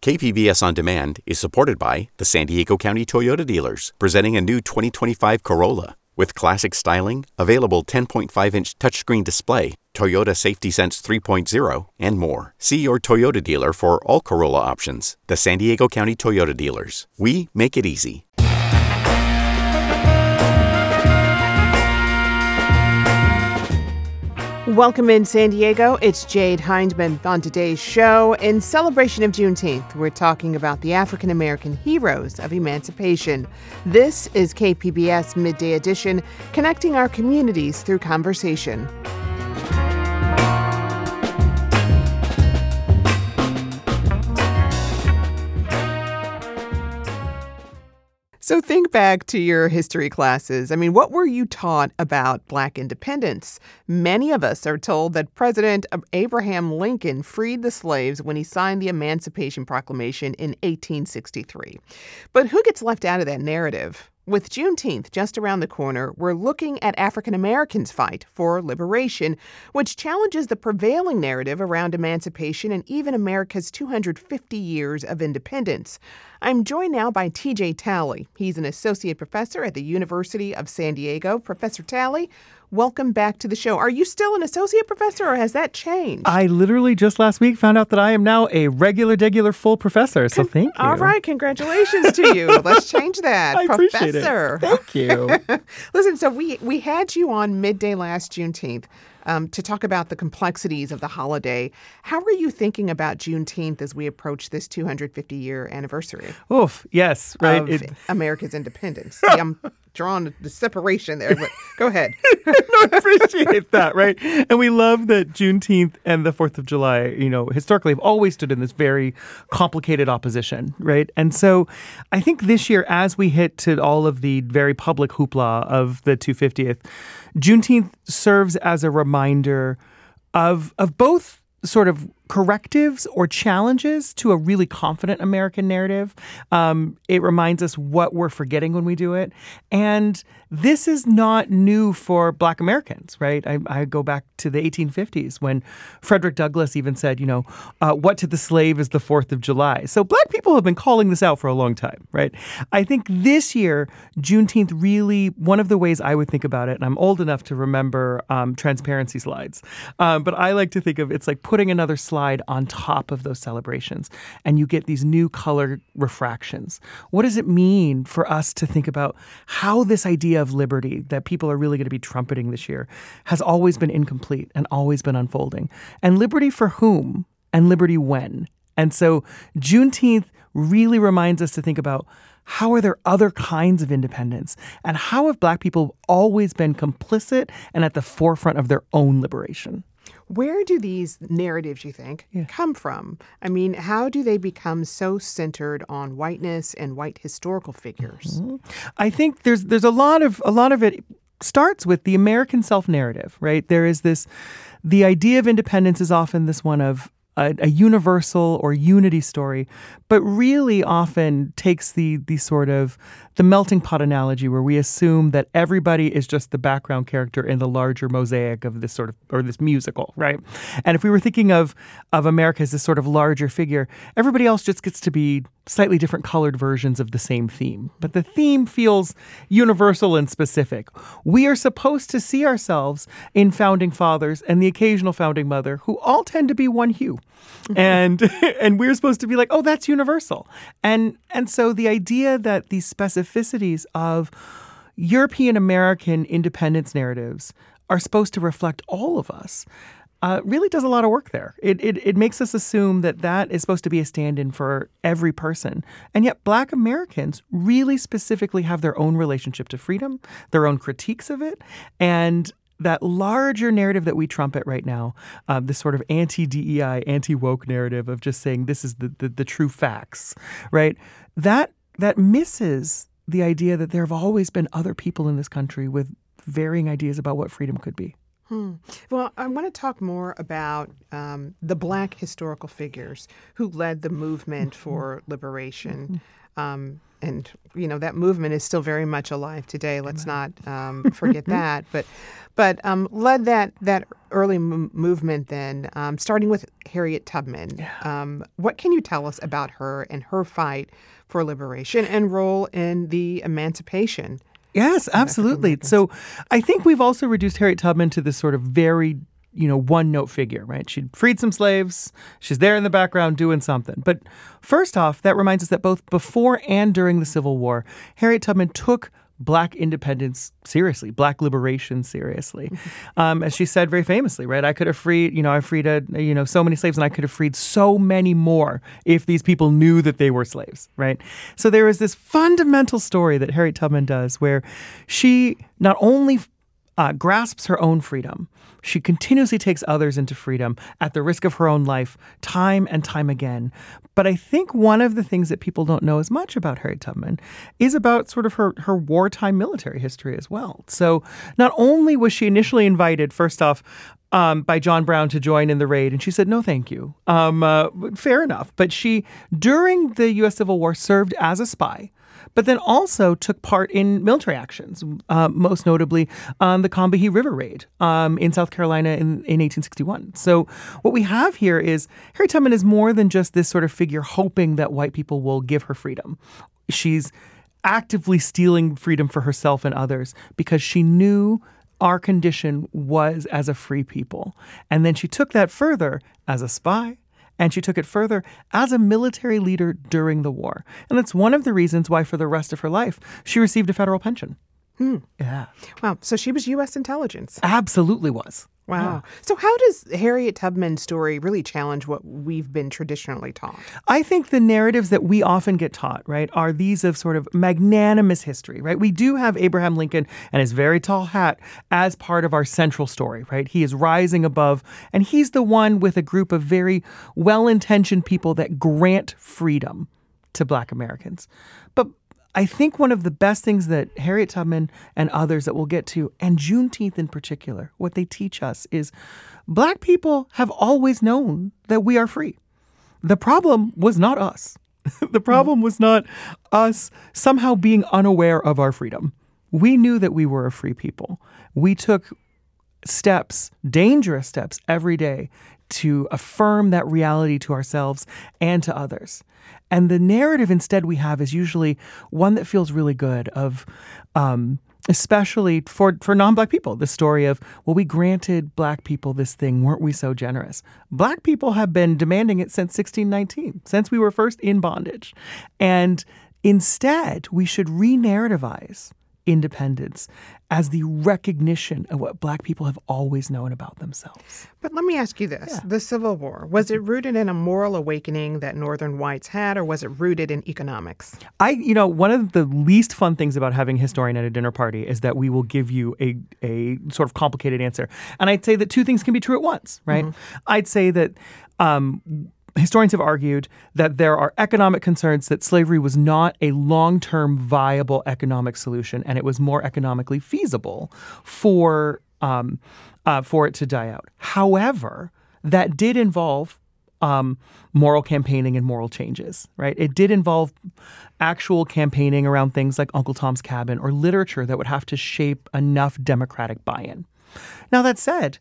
KPBS On Demand is supported by the San Diego County Toyota dealers, presenting a new 2025 Corolla. With classic styling, available 10.5-inch touchscreen display, Toyota Safety Sense 3.0, and more. See your Toyota dealer for all Corolla options. The San Diego County Toyota dealers. We make it easy. Welcome in San Diego. It's Jade Hindman on today's show. In celebration of Juneteenth, we're talking about the African American heroes of emancipation. This is KPBS Midday Edition, connecting our communities through conversation. So think back to your history classes. I mean, what were you taught about Black independence? Many of us are told that President Abraham Lincoln freed the slaves when he signed the Emancipation Proclamation in 1863. But who gets left out of that narrative? With Juneteenth just around the corner, we're looking at African Americans' fight for liberation, which challenges the prevailing narrative around emancipation and even America's 250 years of independence. I'm joined now by T.J. Talley. He's an associate professor at the University of San Diego. Professor Talley, welcome back to the show. Are you still an associate professor, or has that changed? I literally just last week found out that I am now a regular full professor, so thank you. All right, congratulations to you. Let's change that. I appreciate it. Thank you. Listen, so we had you on midday last Juneteenth to talk about the complexities of the holiday. How are you thinking about Juneteenth as we approach this 250-year anniversary? Oof, yes, right. Of America's independence. See, I'm drawing the separation there, but go ahead. No, I appreciate that, right? And we love that Juneteenth and the 4th of July, historically have always stood in this very complicated opposition, right? And so I think this year, as we hit to all of the very public hoopla of the 250th, Juneteenth serves as a reminder of both sort of correctives or challenges to a really confident American narrative. It reminds us what we're forgetting when we do it. And this is not new for Black Americans, right? I go back to the 1850s when Frederick Douglass even said, what to the slave is the 4th of July. So Black people have been calling this out for a long time, right? I think this year, Juneteenth really, one of the ways I would think about it, and I'm old enough to remember transparency slides, but I like to think of it's like putting another slide on top of those celebrations, and you get these new color refractions. What does it mean for us to think about how this idea of liberty that people are really going to be trumpeting this year has always been incomplete and always been unfolding? And liberty for whom and liberty when? And so Juneteenth really reminds us to think about how are there other kinds of independence, and how have Black people always been complicit and at the forefront of their own liberation? Where do these narratives, you think, come from? I mean, how do they become so centered on whiteness and white historical figures? Mm-hmm. I think there's a lot of it starts with the American self-narrative, right? There is the idea of independence is often this one of a universal or unity story, but really often takes the sort of the melting pot analogy where we assume that everybody is just the background character in the larger mosaic of this sort of, or this musical, right? And if we were thinking of America as this sort of larger figure, everybody else just gets to be slightly different colored versions of the same theme. But the theme feels universal and specific. We are supposed to see ourselves in founding fathers and the occasional founding mother who all tend to be one hue. And we're supposed to be like, oh, that's universal. And so the idea that these specificities of European American independence narratives are supposed to reflect all of us really does a lot of work there. It makes us assume that is supposed to be a stand-in for every person. And yet Black Americans really specifically have their own relationship to freedom, their own critiques of it, and that larger narrative that we trumpet right now, this sort of anti-DEI, anti-woke narrative of just saying this is the true facts, right? That misses the idea that there have always been other people in this country with varying ideas about what freedom could be. Well, I want to talk more about the Black historical figures who led the movement for liberation. And, that movement is still very much alive today. Let's not forget that. But led that early movement then, starting with Harriet Tubman. What can you tell us about her and her fight for liberation and role in the emancipation? Yes, absolutely. So I think we've also reduced Harriet Tubman to this sort of very, one-note figure, right? She freed some slaves. She's there in the background doing something. But first off, that reminds us that both before and during the Civil War, Harriet Tubman took Black independence seriously, Black liberation seriously. As she said very famously, right? I could have freed, I freed, so many slaves, and I could have freed so many more if these people knew that they were slaves, right? So there is this fundamental story that Harriet Tubman does where she not only grasps her own freedom, she continuously takes others into freedom at the risk of her own life, time and time again. But I think one of the things that people don't know as much about Harriet Tubman is about sort of her wartime military history as well. So not only was she initially invited, first off, by John Brown to join in the raid, and she said, no, thank you. Fair enough. But she, during the U.S. Civil War, served as a spy, but then also took part in military actions, most notably on the Combahee River Raid in South Carolina in 1861. So what we have here is Harriet Tubman is more than just this sort of figure hoping that white people will give her freedom. She's actively stealing freedom for herself and others because she knew our condition was as a free people. And then she took that further as a spy, and she took it further as a military leader during the war. And that's one of the reasons why for the rest of her life, she received a federal pension. Yeah. Wow. So she was U.S. intelligence. Absolutely was. Wow. Yeah. So how does Harriet Tubman's story really challenge what we've been traditionally taught? I think the narratives that we often get taught, right, are these of sort of magnanimous history, right? We do have Abraham Lincoln and his very tall hat as part of our central story, right? He is rising above, and he's the one with a group of very well-intentioned people that grant freedom to Black Americans. But I think one of the best things that Harriet Tubman and others that we'll get to, and Juneteenth in particular, what they teach us is Black people have always known that we are free. The problem was not us. The problem was not us somehow being unaware of our freedom. We knew that we were a free people. We took steps, dangerous steps every day to affirm that reality to ourselves and to others. And the narrative instead we have is usually one that feels really good of, especially for non-Black people, the story of, well, we granted Black people this thing, weren't we so generous? Black people have been demanding it since 1619, since we were first in bondage. And instead, we should re-narrativize independence as the recognition of what Black people have always known about themselves. But let me ask you this. The Civil War, was it rooted in a moral awakening that Northern whites had, or was it rooted in economics? One of the least fun things about having a historian at a dinner party is that we will give you a sort of complicated answer. And I'd say that two things can be true at once, right? Mm-hmm. I'd say that historians have argued that there are economic concerns that slavery was not a long-term viable economic solution, and it was more economically feasible for it to die out. However, that did involve moral campaigning and moral changes, right? It did involve actual campaigning around things like Uncle Tom's Cabin or literature that would have to shape enough democratic buy-in. Now, that said,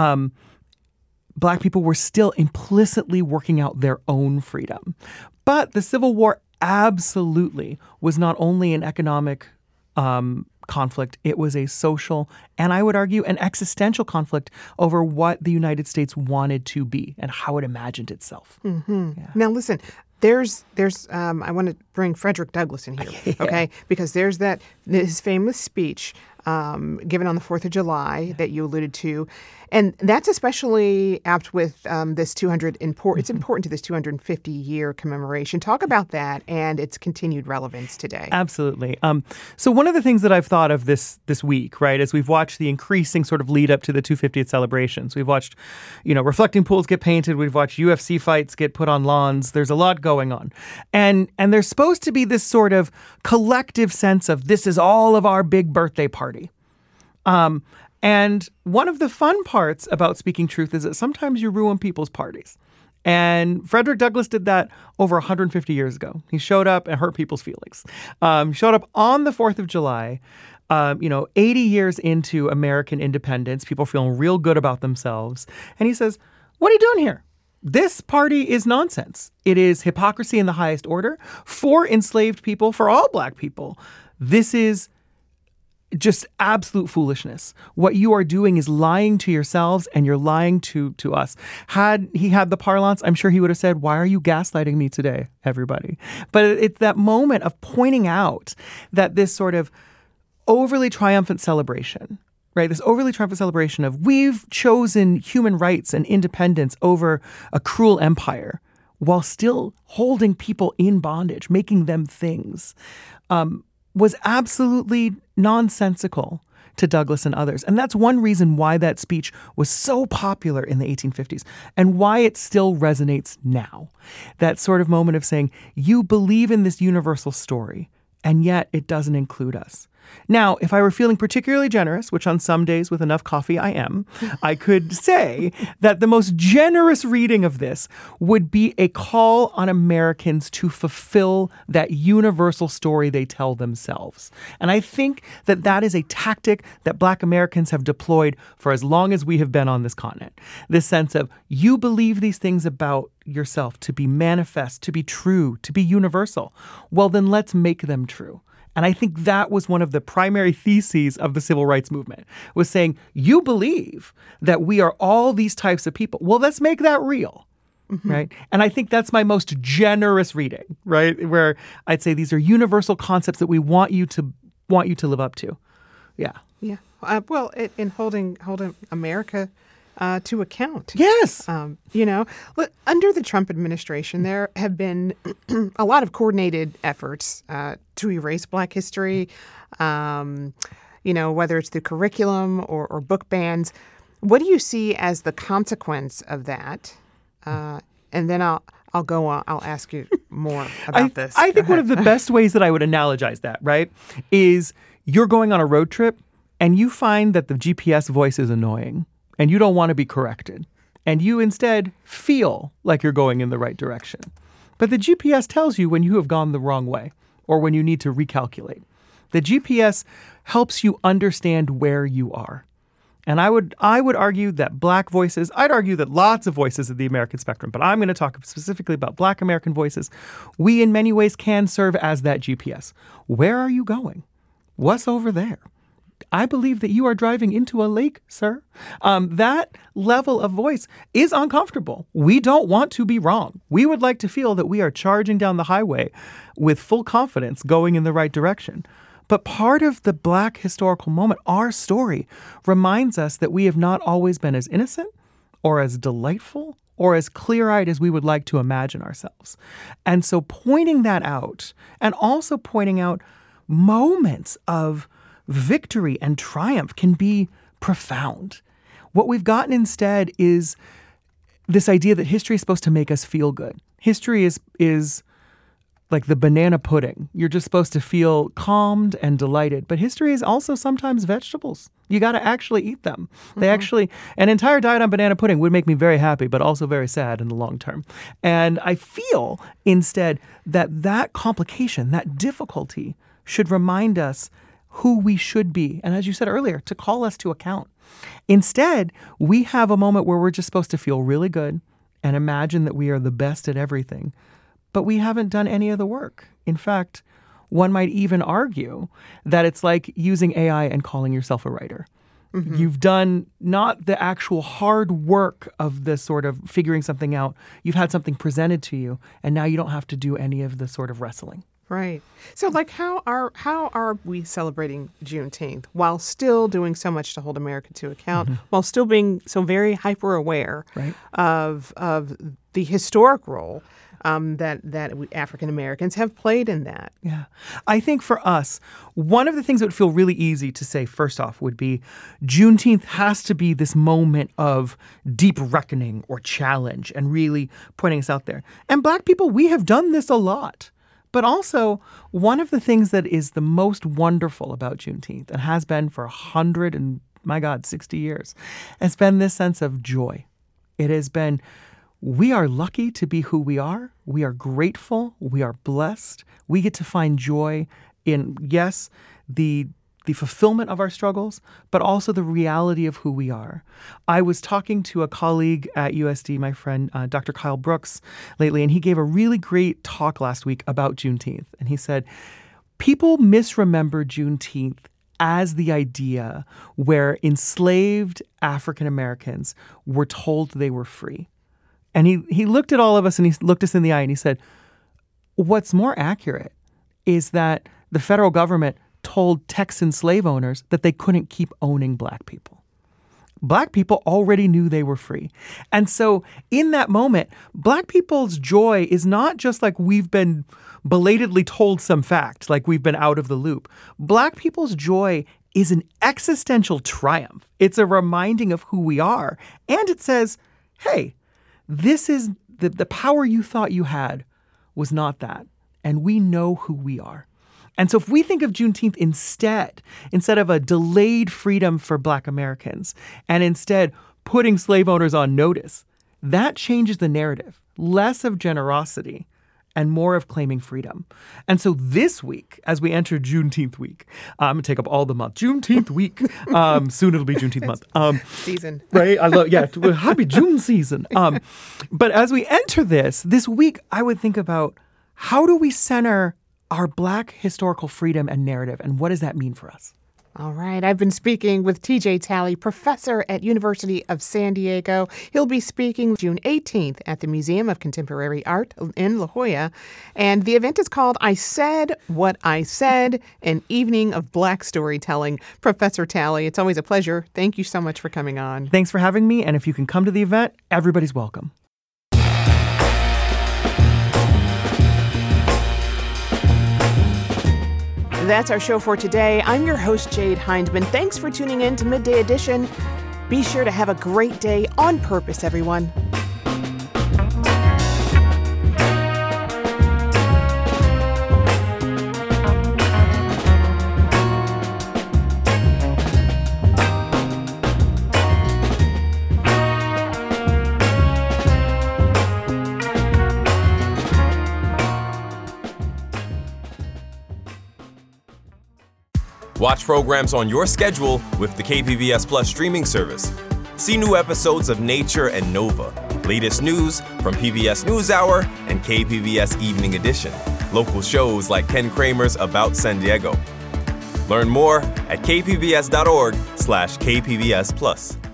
Black people were still implicitly working out their own freedom. But the Civil War absolutely was not only an economic conflict, it was a social, and I would argue an existential conflict over what the United States wanted to be and how it imagined itself. Mm-hmm. Yeah. Now, listen, there's I want to bring Frederick Douglass in here, okay? Because there's his famous speech given on the 4th of July that you alluded to. And that's especially apt with this it's important to this 250-year commemoration. Talk about that and its continued relevance today. Absolutely. So one of the things that I've thought of this week, right, as we've watched the increasing sort of lead up to the 250th celebrations. We've watched, reflecting pools get painted. We've watched UFC fights get put on lawns. There's a lot going on. And there's supposed to be this sort of collective sense of this is all of our big birthday party. And one of the fun parts about speaking truth is that sometimes you ruin people's parties. And Frederick Douglass did that over 150 years ago. He showed up and hurt people's feelings. Showed up on the 4th of July, 80 years into American independence, people feeling real good about themselves. And he says, "What are you doing here? This party is nonsense. It is hypocrisy in the highest order for enslaved people, for all Black people. This is just absolute foolishness. What you are doing is lying to yourselves and you're lying to us." Had he had the parlance, I'm sure he would have said, "Why are you gaslighting me today, everybody?" But it's that moment of pointing out that this sort of overly triumphant celebration, right? This overly triumphant celebration of we've chosen human rights and independence over a cruel empire while still holding people in bondage, making them things, was absolutely nonsensical to Douglass and others. And that's one reason why that speech was so popular in the 1850s and why it still resonates now. That sort of moment of saying, you believe in this universal story, and yet it doesn't include us. Now, if I were feeling particularly generous, which on some days with enough coffee I am, I could say that the most generous reading of this would be a call on Americans to fulfill that universal story they tell themselves. And I think that that is a tactic that Black Americans have deployed for as long as we have been on this continent. This sense of you believe these things about yourself to be manifest, to be true, to be universal. Well, then let's make them true. And I think that was one of the primary theses of the civil rights movement, was saying, you believe that we are all these types of people. Well, let's make that real, right? And I think that's my most generous reading, right? Where I'd say these are universal concepts that we want you to live up to. Yeah. Yeah. Well, in holding America to account. Yes. Under the Trump administration, there have been a lot of coordinated efforts to erase Black history, whether it's through curriculum or book bans. What do you see as the consequence of that? And then I'll go on. I'll ask you more about this. I think one of the best ways that I would analogize that, right, is you're going on a road trip and you find that the GPS voice is annoying. And you don't want to be corrected. And you instead feel like you're going in the right direction. But the GPS tells you when you have gone the wrong way or when you need to recalculate. The GPS helps you understand where you are. And I would argue that Black voices, I'd argue that lots of voices of the American spectrum, but I'm going to talk specifically about Black American voices. We in many ways can serve as that GPS. Where are you going? What's over there? I believe that you are driving into a lake, sir. That level of voice is uncomfortable. We don't want to be wrong. We would like to feel that we are charging down the highway with full confidence going in the right direction. But part of the Black historical moment, our story, reminds us that we have not always been as innocent or as delightful or as clear-eyed as we would like to imagine ourselves. And so pointing that out and also pointing out moments of victory and triumph can be profound. What we've gotten instead is this idea that history is supposed to make us feel good. History is like the banana pudding. You're just supposed to feel calmed and delighted. But history is also sometimes vegetables. You got to actually eat them. They actually, an entire diet on banana pudding would make me very happy, but also very sad in the long term. And I feel instead that complication, that difficulty should remind us who we should be. And as you said earlier, to call us to account. Instead, we have a moment where we're just supposed to feel really good and imagine that we are the best at everything. But we haven't done any of the work. In fact, one might even argue that it's like using AI and calling yourself a writer. Mm-hmm. You've done not the actual hard work of the sort of figuring something out. You've had something presented to you, and now you don't have to do any of the sort of wrestling. Right. So, how are we celebrating Juneteenth while still doing so much to hold America to account, while still being so very hyper aware of the historic role that African Americans have played in that? Yeah. I think for us, one of the things that would feel really easy to say first off would be Juneteenth has to be this moment of deep reckoning or challenge and really pointing us out there. And Black people, we have done this a lot. But also, one of the things that is the most wonderful about Juneteenth and has been for my God, 60 years, has been this sense of joy. It has been, we are lucky to be who we are. We are grateful. We are blessed. We get to find joy in, yes, the fulfillment of our struggles, but also the reality of who we are. I was talking to a colleague at USD, my friend, Dr. Kyle Brooks, lately, and he gave a really great talk last week about Juneteenth. And he said, people misremember Juneteenth as the idea where enslaved African Americans were told they were free. And he looked at all of us and he looked us in the eye and he said, what's more accurate is that the federal government told Texan slave owners that they couldn't keep owning black people. Black people already knew they were free. And so in that moment, black people's joy is not just like we've been belatedly told some fact, like we've been out of the loop. Black people's joy is an existential triumph. It's a reminding of who we are. And it says, hey, this is the power you thought you had was not that. And we know who we are. And so if we think of Juneteenth instead of a delayed freedom for Black Americans, and instead putting slave owners on notice, that changes the narrative. Less of generosity and more of claiming freedom. And so this week, as we enter Juneteenth week, I'm going to take up all the month. Juneteenth week. Soon it'll be Juneteenth month. Season. Right? I love, yeah, happy June season. But as we enter this week, I would think about how do we center our Black historical freedom and narrative, and what does that mean for us? All right. I've been speaking with TJ Talley, professor at University of San Diego. He'll be speaking June 18th at the Museum of Contemporary Art in La Jolla. And the event is called I Said What I Said, an evening of Black storytelling. Professor Talley, it's always a pleasure. Thank you so much for coming on. Thanks for having me. And if you can come to the event, everybody's welcome. That's our show for today. I'm your host, Jade Hindman. Thanks for tuning in to Midday Edition. Be sure to have a great day on purpose, everyone. Watch programs on your schedule with the KPBS Plus streaming service. See new episodes of Nature and Nova, latest news from PBS NewsHour and KPBS Evening Edition, local shows like Ken Kramer's About San Diego. Learn more at kpbs.org/KPBS Plus.